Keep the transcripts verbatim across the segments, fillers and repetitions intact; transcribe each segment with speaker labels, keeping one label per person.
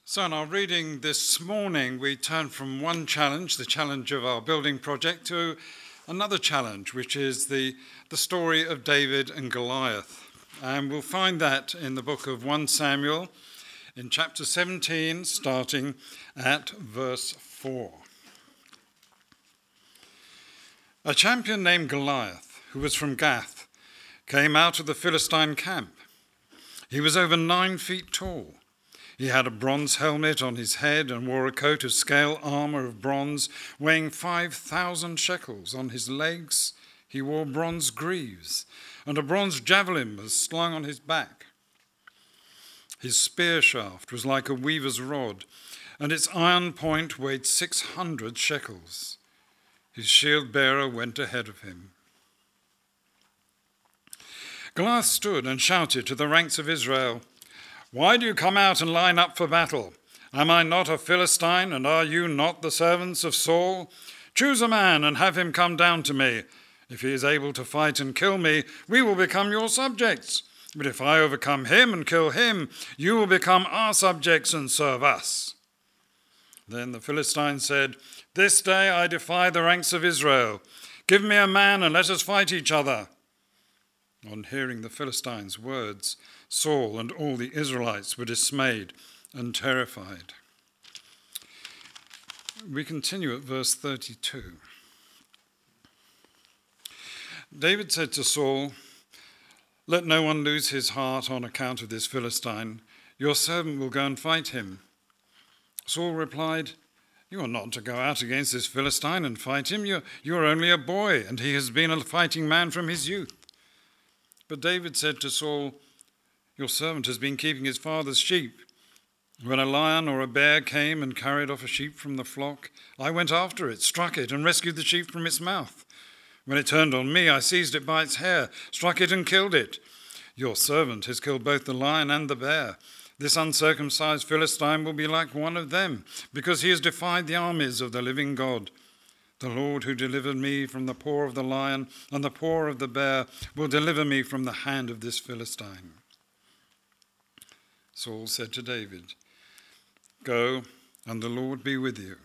Speaker 1: So in our reading this morning, we turn from one challenge, the challenge of our building project, to another challenge, which is the, the story of David and Goliath. And we'll find that in the book of First Samuel, in chapter seventeen, starting at verse four. A champion named Goliath, who was from Gath, came out of the Philistine camp. He was over nine feet tall. He had a bronze helmet on his head and wore a coat of scale armor of bronze, weighing five thousand shekels. On his legs he wore bronze greaves, and a bronze javelin was slung on his back. His spear shaft was like a weaver's rod, and its iron point weighed six hundred shekels. His shield bearer went ahead of him. Goliath stood and shouted to the ranks of Israel, "Why do you come out and line up for battle? Am I not a Philistine, and are you not the servants of Saul? Choose a man and have him come down to me. If he is able to fight and kill me, we will become your subjects. But if I overcome him and kill him, you will become our subjects and serve us." Then the Philistine said, "This day I defy the ranks of Israel. Give me a man and let us fight each other." On hearing the Philistines' words, Saul and all the Israelites were dismayed and terrified. We continue at verse thirty-two. David said to Saul, "Let no one lose his heart on account of this Philistine. Your servant will go and fight him." Saul replied, "You are not to go out against this Philistine and fight him. You, you are only a boy, and he has been a fighting man from his youth." But David said to Saul, "Your servant has been keeping his father's sheep. When a lion or a bear came and carried off a sheep from the flock, I went after it, struck it, and rescued the sheep from its mouth. When it turned on me, I seized it by its hair, struck it, and killed it. Your servant has killed both the lion and the bear. This uncircumcised Philistine will be like one of them, because he has defied the armies of the living God. The Lord who delivered me from the paw of the lion and the paw of the bear will deliver me from the hand of this Philistine." Saul said to David, "Go, and the Lord be with you."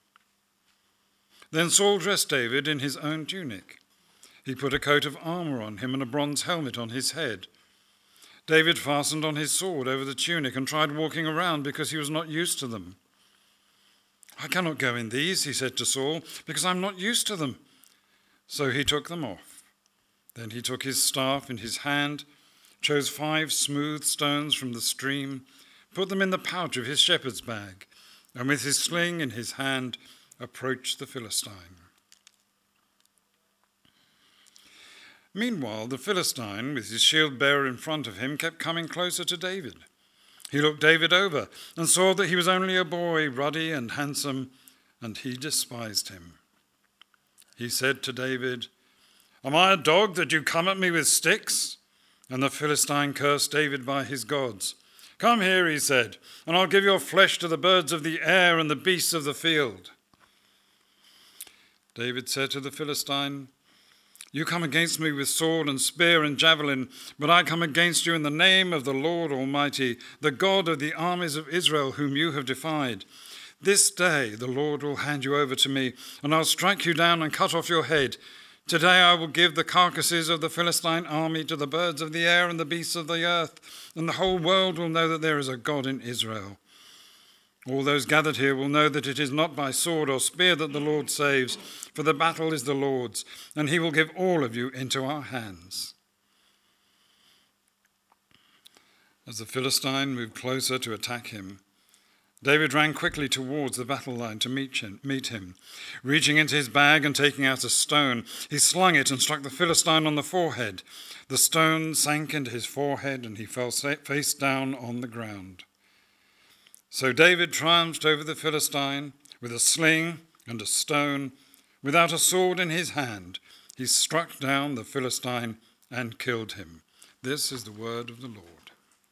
Speaker 1: Then Saul dressed David in his own tunic. He put a coat of armor on him and a bronze helmet on his head. David fastened on his sword over the tunic and tried walking around because he was not used to them. "I cannot go in these," he said to Saul, "because I'm not used to them." So he took them off. Then he took his staff in his hand, chose five smooth stones from the stream, put them in the pouch of his shepherd's bag, and with his sling in his hand approached the Philistine. Meanwhile, the Philistine, with his shield bearer in front of him, kept coming closer to David. He looked David over and saw that he was only a boy, ruddy and handsome, and he despised him. He said to David, "Am I a dog that you come at me with sticks?" And the Philistine cursed David by his gods. "Come here," he said, "and I'll give your flesh to the birds of the air and the beasts of the field." David said to the Philistine, "You come against me with sword and spear and javelin, but I come against you in the name of the Lord Almighty, the God of the armies of Israel, whom you have defied. This day the Lord will hand you over to me, and I'll strike you down and cut off your head. Today I will give the carcasses of the Philistine army to the birds of the air and the beasts of the earth, and the whole world will know that there is a God in Israel. All those gathered here will know that it is not by sword or spear that the Lord saves, for the battle is the Lord's, and he will give all of you into our hands." As the Philistine moved closer to attack him, David ran quickly towards the battle line to meet him, meet him. Reaching into his bag and taking out a stone, he slung it and struck the Philistine on the forehead. The stone sank into his forehead, and he fell face down on the ground. So David triumphed over the Philistine with a sling and a stone. Without a sword in his hand, he struck down the Philistine and killed him. This is the word of the Lord.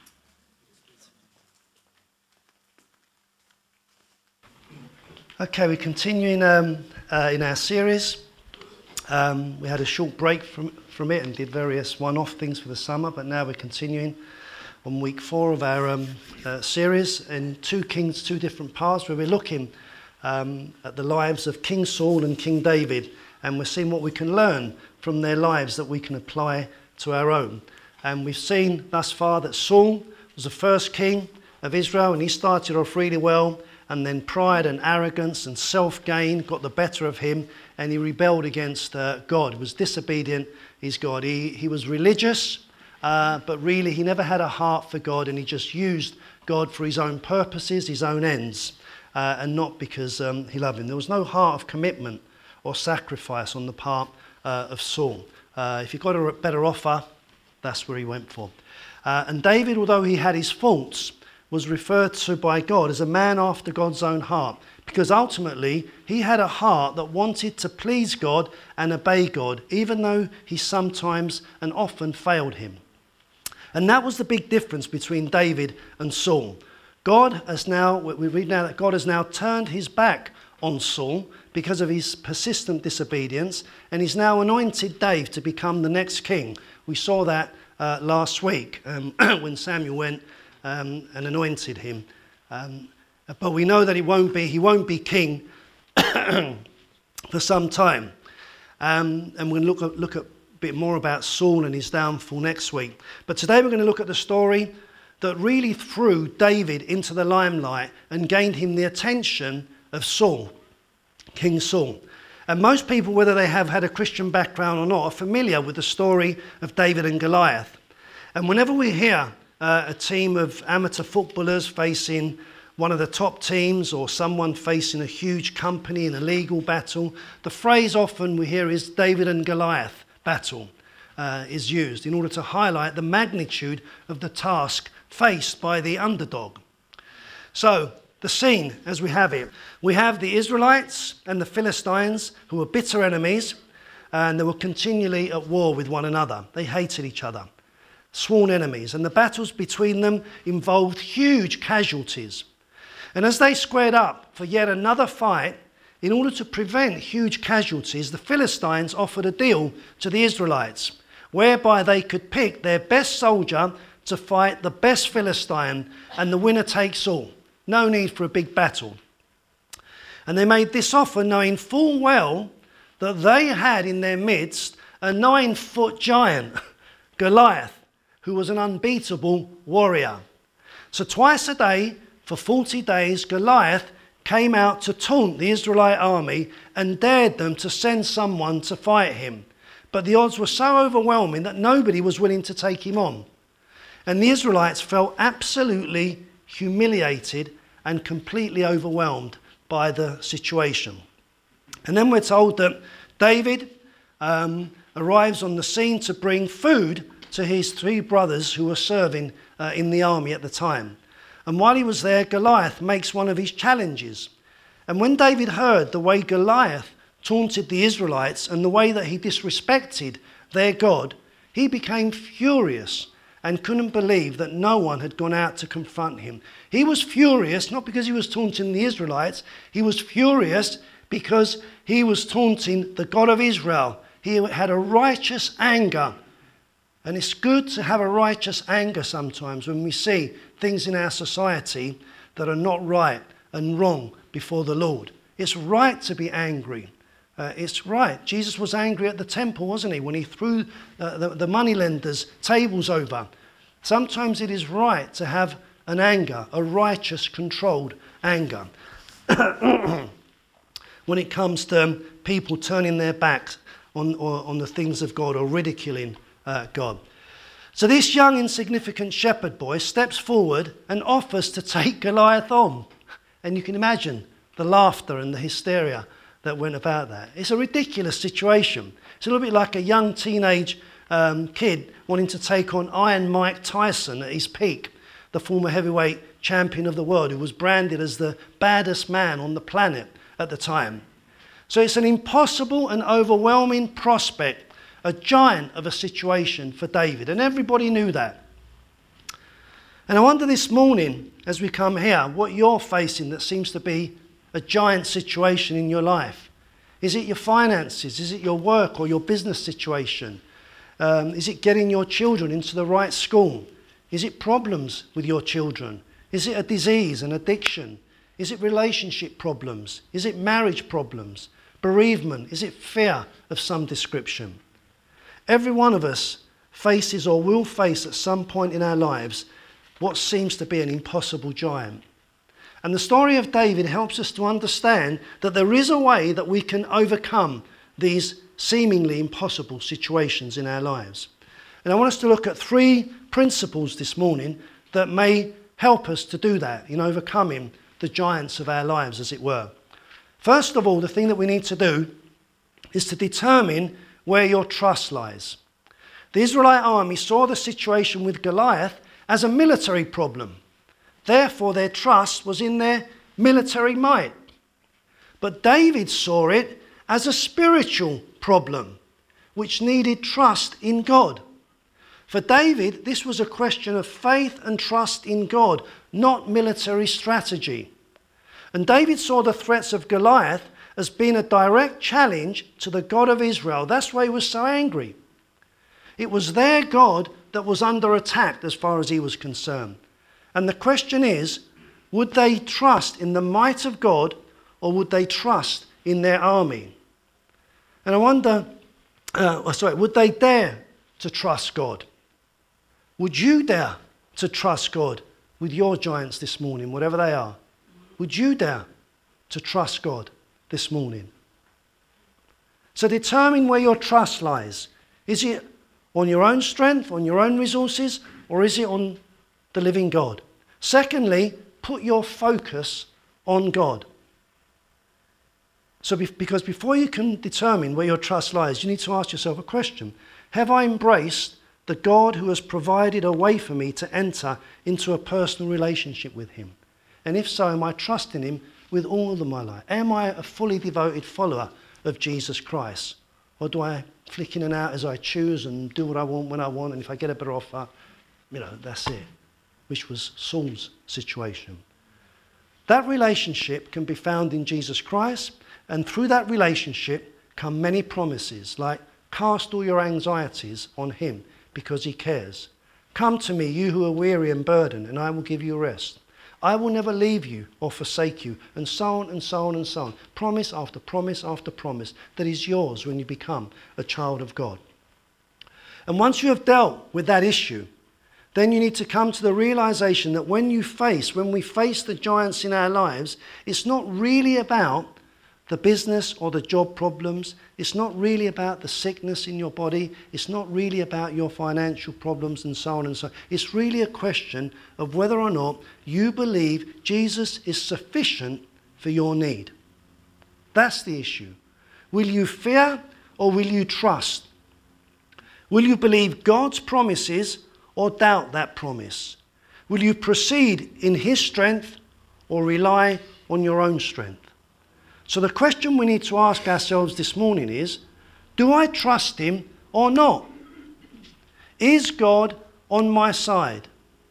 Speaker 2: Okay, we're continuing um, uh, in our series. Um, we had a short break from, from it and did various one-off things for the summer, but now we're continuing on week four of our um, uh, series in Two Kings, Two Different Paths, where we're looking um, at the lives of King Saul and King David, and we're seeing what we can learn from their lives that we can apply to our own. And we've seen thus far that Saul was the first king of Israel, and he started off really well, and then pride and arrogance and self-gain got the better of him, and he rebelled against uh, God, was disobedient his God. He, he was religious, uh, but really he never had a heart for God, and he just used God for his own purposes, his own ends, uh, and not because um, he loved him. There was no heart of commitment or sacrifice on the part uh, of Saul. Uh, if he got a better offer, that's where he went for. Uh, and David, although he had his faults, was referred to by God as a man after God's own heart, because ultimately he had a heart that wanted to please God and obey God, even though he sometimes and often failed him. And that was the big difference between David and Saul. God has now, we read now that God has now turned his back on Saul because of his persistent disobedience, and he's now anointed David to become the next king. We saw that uh, last week um, when Samuel went um, and anointed him. Um, but we know that he won't be, he won't be king for some time. Um, and we'll look at, look at a bit more about Saul and his downfall next week. But today we're going to look at the story that really threw David into the limelight and gained him the attention of Saul, King Saul. And most people, whether they have had a Christian background or not, are familiar with the story of David and Goliath. And whenever we hear uh, a team of amateur footballers facing one of the top teams, or someone facing a huge company in a legal battle, the phrase often we hear is David and Goliath battle uh, is used in order to highlight the magnitude of the task faced by the underdog. So, the scene as we have it. We have the Israelites and the Philistines, who were bitter enemies, and they were continually at war with one another. They hated each other, sworn enemies, and the battles between them involved huge casualties. And as they squared up for yet another fight, in order to prevent huge casualties, the Philistines offered a deal to the Israelites, whereby they could pick their best soldier to fight the best Philistine, and the winner takes all. No need for a big battle. And they made this offer knowing full well that they had in their midst a nine-foot giant, Goliath, who was an unbeatable warrior. So twice a day, for forty days, Goliath came out to taunt the Israelite army and dared them to send someone to fight him. But the odds were so overwhelming that nobody was willing to take him on. And the Israelites felt absolutely humiliated and completely overwhelmed by the situation. And then we're told that David um, arrives on the scene to bring food to his three brothers who were serving uh, in the army at the time. And while he was there, Goliath makes one of his challenges. And when David heard the way Goliath taunted the Israelites and the way that he disrespected their God, he became furious and couldn't believe that no one had gone out to confront him. He was furious, not because he was taunting the Israelites, he was furious because he was taunting the God of Israel. He had a righteous anger. And it's good to have a righteous anger sometimes when we see things in our society that are not right and wrong before the Lord. It's right to be angry. Uh, it's right. Jesus was angry at the temple, wasn't he, when he threw uh, the, the moneylenders' tables over. Sometimes it is right to have an anger, a righteous, controlled anger. When it comes to um, people turning their backs on, or, on the things of God or ridiculing uh, God. So this young, insignificant shepherd boy steps forward and offers to take Goliath on. And you can imagine the laughter and the hysteria that went about that. It's a ridiculous situation. It's a little bit like a young teenage um, kid wanting to take on Iron Mike Tyson at his peak, the former heavyweight champion of the world, who was branded as the baddest man on the planet at the time. So it's an impossible and overwhelming prospect, a giant of a situation for David, and everybody knew that. And I wonder this morning, as we come here, what you're facing that seems to be a giant situation in your life. Is it your finances? Is it your work or your business situation? Um, is it getting your children into the right school? Is it problems with your children? Is it a disease, an addiction? Is it relationship problems? Is it marriage problems? Bereavement? Is it fear of some description? Every one of us faces or will face at some point in our lives what seems to be an impossible giant. And the story of David helps us to understand that there is a way that we can overcome these seemingly impossible situations in our lives. And I want us to look at three principles this morning that may help us to do that in overcoming the giants of our lives, as it were. First of all, the thing that we need to do is to determine where your trust lies. The Israelite army saw the situation with Goliath as a military problem. Therefore, their trust was in their military might. But David saw it as a spiritual problem, which needed trust in God. For David, this was a question of faith and trust in God, not military strategy. And David saw the threats of Goliath as being a direct challenge to the God of Israel. That's why he was so angry. It was their God that was under attack as far as he was concerned. And the question is, would they trust in the might of God, or would they trust in their army? And I wonder, uh, sorry, would they dare to trust God? Would you dare to trust God with your giants this morning, whatever they are? Would you dare to trust God this morning? So determine where your trust lies. Is it on your own strength, on your own resources, or is it on the living God? Secondly, put your focus on God. So be- because before you can determine where your trust lies, you need to ask yourself a question. Have I embraced the God who has provided a way for me to enter into a personal relationship with him? And if so, am I trusting him with all of my life? Am I a fully devoted follower of Jesus Christ? Or do I flick in and out as I choose and do what I want when I want, and if I get a better offer, you know, that's it, which was Saul's situation. That relationship can be found in Jesus Christ, and through that relationship come many promises, like cast all your anxieties on him because he cares. Come to me, you who are weary and burdened, and I will give you rest. I will never leave you or forsake you, and so on and so on and so on. Promise after promise after promise that is yours when you become a child of God. And once you have dealt with that issue, then you need to come to the realization that when you face, when we face the giants in our lives, it's not really about the business or the job problems. It's not really about the sickness in your body. It's not really about your financial problems and so on and so on. It's really a question of whether or not you believe Jesus is sufficient for your need. That's the issue. Will you fear or will you trust? Will you believe God's promises or doubt that promise? Will you proceed in his strength or rely on your own strength? So the question we need to ask ourselves this morning is, do I trust him or not? Is God on my side?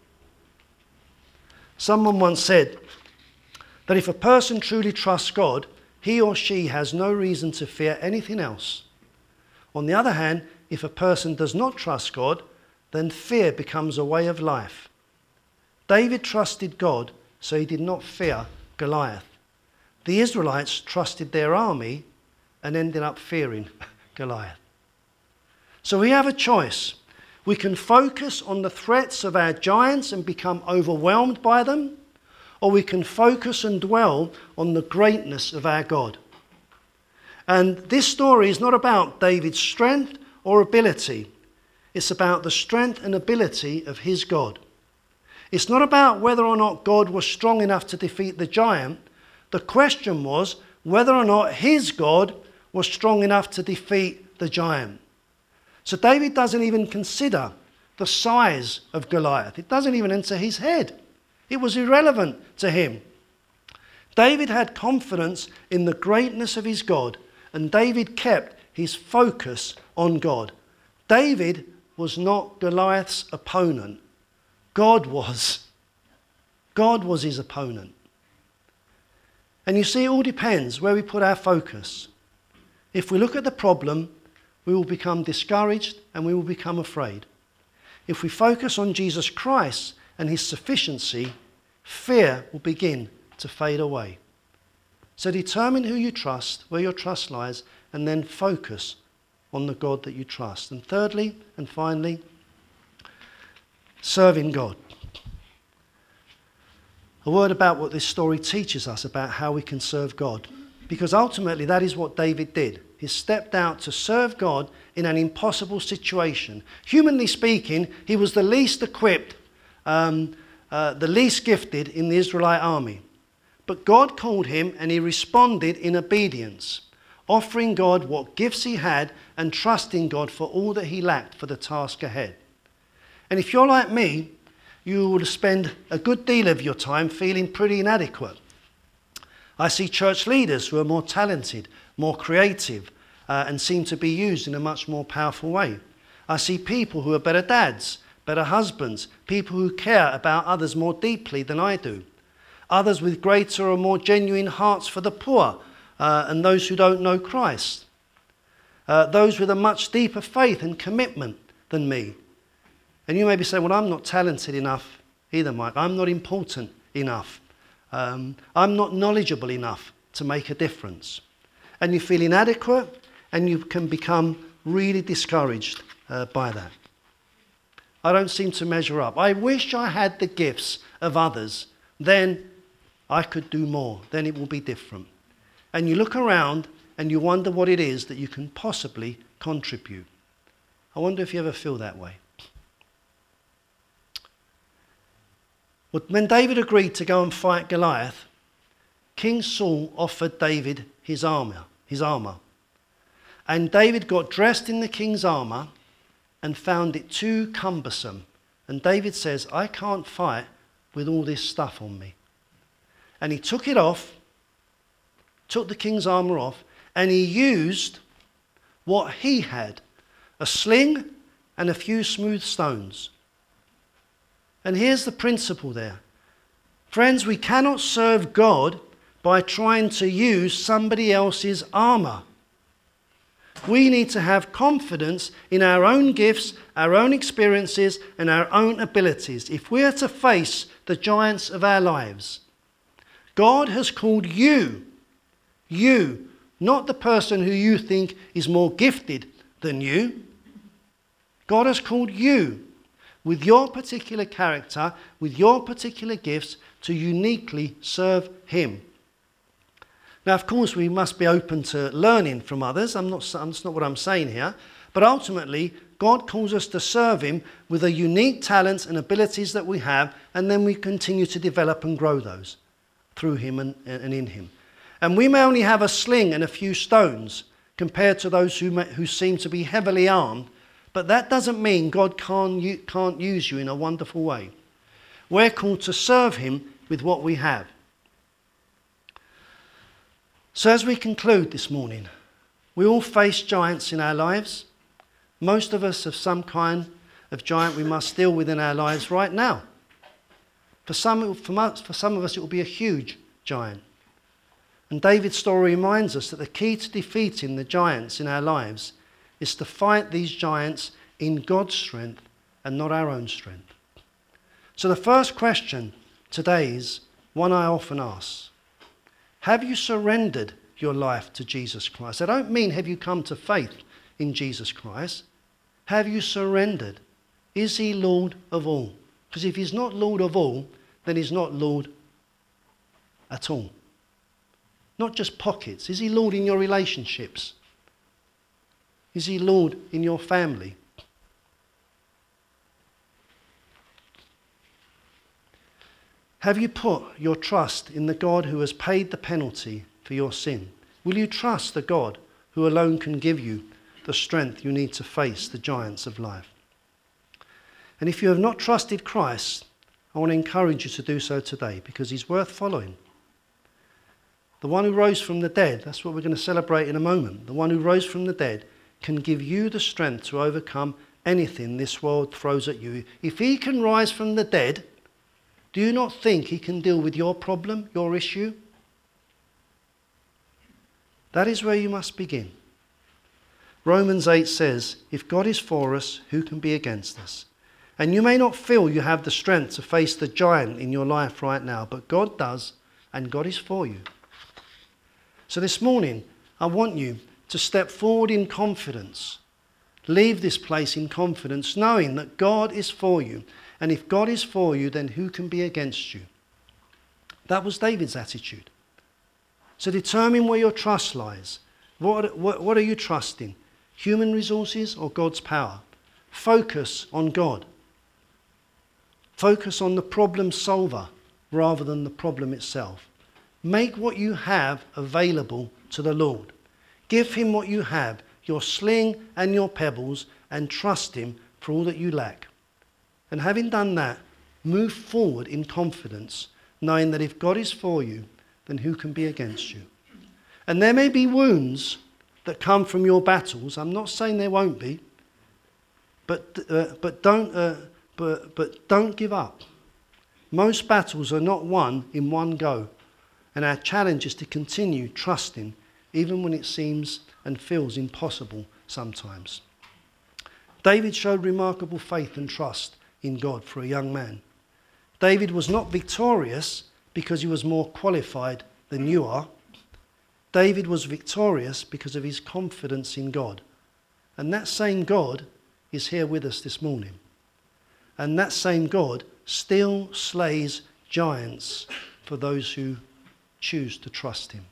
Speaker 2: Someone once said that if a person truly trusts God, he or she has no reason to fear anything else. On the other hand, if a person does not trust God, then fear becomes a way of life. David trusted God, so he did not fear Goliath. The Israelites trusted their army and ended up fearing Goliath. So we have a choice. We can focus on the threats of our giants and become overwhelmed by them, or we can focus and dwell on the greatness of our God. And this story is not about David's strength or ability. It's about the strength and ability of his God. It's not about whether or not God was strong enough to defeat the giant. The question was whether or not his God was strong enough to defeat the giant. So David doesn't even consider the size of Goliath. It doesn't even enter his head. It was irrelevant to him. David had confidence in the greatness of his God, and David kept his focus on God. David was not Goliath's opponent. God was. God was his opponent. And you see, it all depends where we put our focus. If we look at the problem, we will become discouraged and we will become afraid. If we focus on Jesus Christ and his sufficiency, fear will begin to fade away. So determine who you trust, where your trust lies, and then focus on the God that you trust. And thirdly, and finally, serving God. A word about what this story teaches us about how we can serve God. Because ultimately that is what David did. He stepped out to serve God in an impossible situation. Humanly speaking, he was the least equipped, um, uh, the least gifted in the Israelite army. But God called him and he responded in obedience, offering God what gifts he had and trusting God for all that he lacked for the task ahead. And if you're like me, you will spend a good deal of your time feeling pretty inadequate. I see church leaders who are more talented, more creative, uh, and seem to be used in a much more powerful way. I see people who are better dads, better husbands, people who care about others more deeply than I do. Others with greater or more genuine hearts for the poor uh, and those who don't know Christ. Uh, those with a much deeper faith and commitment than me. And you may be saying, well, I'm not talented enough either, Mike. I'm not important enough. Um, I'm not knowledgeable enough to make a difference. And you feel inadequate and you can become really discouraged uh, by that. I don't seem to measure up. I wish I had the gifts of others. Then I could do more. Then it will be different. And you look around and you wonder what it is that you can possibly contribute. I wonder if you ever feel that way. Well, when David agreed to go and fight Goliath, King Saul offered David his armor, his armor. And David got dressed in the king's armor and found it too cumbersome. And David says, I can't fight with all this stuff on me. And he took it off, took the king's armor off, and he used what he had, a sling and a few smooth stones. And here's the principle there. Friends, we cannot serve God by trying to use somebody else's armor. We need to have confidence in our own gifts, our own experiences, and our own abilities if we are to face the giants of our lives. God has called you, you, not the person who you think is more gifted than you. God has called you with your particular character, with your particular gifts, to uniquely serve him. Now, of course, we must be open to learning from others. I'm not, that's not what I'm saying here. But ultimately, God calls us to serve him with the unique talents and abilities that we have, and then we continue to develop and grow those through him and, and in him. And we may only have a sling and a few stones compared to those who, may, who seem to be heavily armed, but that doesn't mean God can't, can't use you in a wonderful way. We're called to serve him with what we have. So as we conclude this morning, we all face giants in our lives. Most of us have some kind of giant we must deal with in our lives right now. For some, for some of us, it will be a huge giant. And David's story reminds us that the key to defeating the giants in our lives is to fight these giants in God's strength and not our own strength. So the first question today is one I often ask. Have you surrendered your life to Jesus Christ? I don't mean have you come to faith in Jesus Christ. Have you surrendered? Is he Lord of all? Because if he's not Lord of all, then he's not Lord at all. Not just pockets. Is he Lord in your relationships? Is he Lord in your family? Have you put your trust in the God who has paid the penalty for your sin? Will you trust the God who alone can give you the strength you need to face the giants of life? And if you have not trusted Christ, I want to encourage you to do so today because he's worth following. The one who rose from the dead, that's what we're going to celebrate in a moment. The one who rose from the dead can give you the strength to overcome anything this world throws at you. If he can rise from the dead, do you not think he can deal with your problem, your issue? That is where you must begin. Romans eight says, if God is for us, who can be against us? And you may not feel you have the strength to face the giant in your life right now, but God does, and God is for you. So this morning, I want you to step forward in confidence. Leave this place in confidence, knowing that God is for you. And if God is for you, then who can be against you? That was David's attitude. So determine where your trust lies. What, what, what are you trusting? Human resources or God's power? Focus on God. Focus on the problem solver rather than the problem itself. Make what you have available to the Lord. Give him what you have, your sling and your pebbles, and trust him for all that you lack. And having done that, move forward in confidence, knowing that if God is for you, then who can be against you? And there may be wounds that come from your battles. I'm not saying there won't be, but uh, but don't uh, but but don't give up. Most battles are not won in one go, and our challenge is to continue trusting, even when it seems and feels impossible sometimes. David showed remarkable faith and trust in God for a young man. David was not victorious because he was more qualified than you are. David was victorious because of his confidence in God. And that same God is here with us this morning. And that same God still slays giants for those who choose to trust him.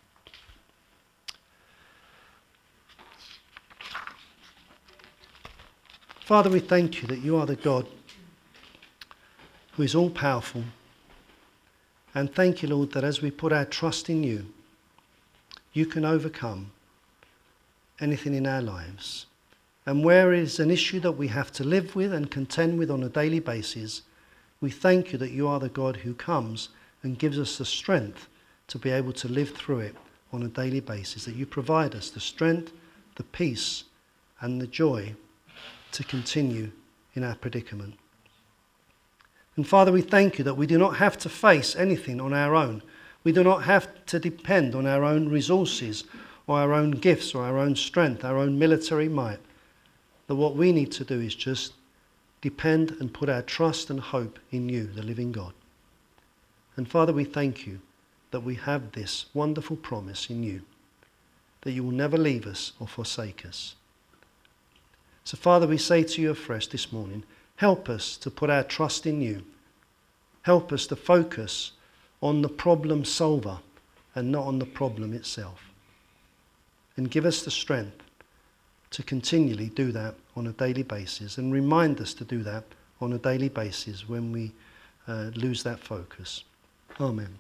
Speaker 2: Father, we thank you that you are the God who is all powerful. And thank you, Lord, that as we put our trust in you, you can overcome anything in our lives. And where is an issue that we have to live with and contend with on a daily basis, we thank you that you are the God who comes and gives us the strength to be able to live through it on a daily basis, that you provide us the strength, the peace, and the joy to continue in our predicament. And Father, we thank you that we do not have to face anything on our own. We do not have to depend on our own resources or our own gifts or our own strength, our own military might. That what we need to do is just depend and put our trust and hope in you, the living God. And Father, we thank you that we have this wonderful promise in you, that you will never leave us or forsake us. So Father, we say to you afresh this morning, help us to put our trust in you. Help us to focus on the problem solver and not on the problem itself. And give us the strength to continually do that on a daily basis, and remind us to do that on a daily basis when we uh, lose that focus. Amen.